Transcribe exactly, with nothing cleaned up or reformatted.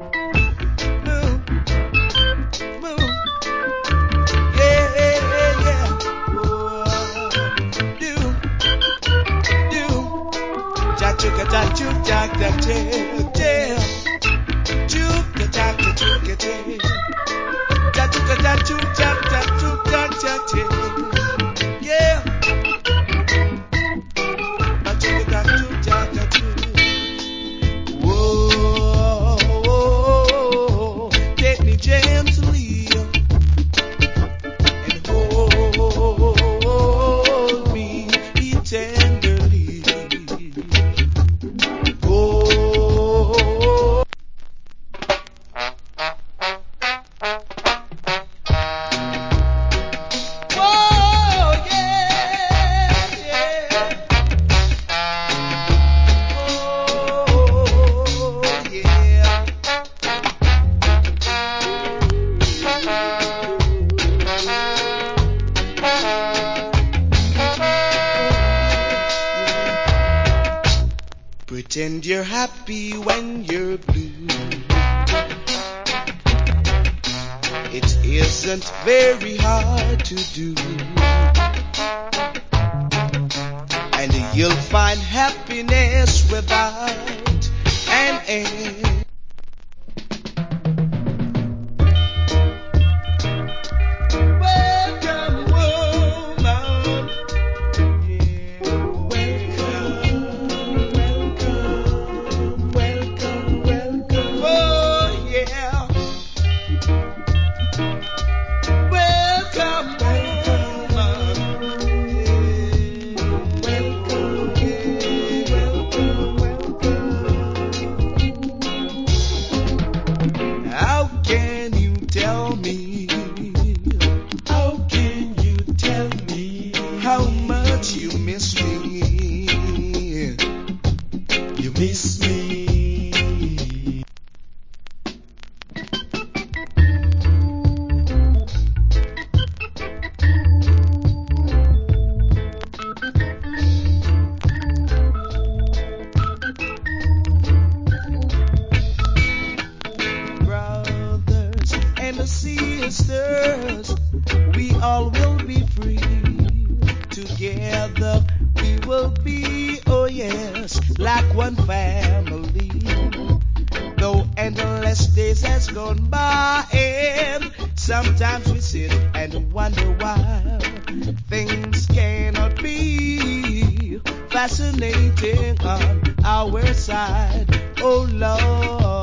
Move, move, yeah, yeah, yeah. Oh, do, do, ja chuka ja chu ja ja ja ja, chu ja ja ja chu ja ja, ja chuka ja chu ja ja chu ja ja ja, yeah, ja chuka ja chu ja ja ja. Whoa, whoa, take me gently and hold me tenderly. Oh, whoa, yeah, yeah. Oh, yeah. Pretend you're happy when you're blue. It isn't very hard to do. And you'll find happiness without an end. Welcome, woman. Yeah. Welcome, welcome, welcome, welcome. Oh, yeah. Welcome, woman. Yeah. Welcome, yeah. Welcome, welcome. How can you tell me? How can you tell me how much you miss me? You miss me. Brothers and sisters, we all will be free. Together we will be, oh yes, like one family. Though endless days has gone by, and sometimes we sit and wonder why things cannot be fascinating on our side. Oh Lord.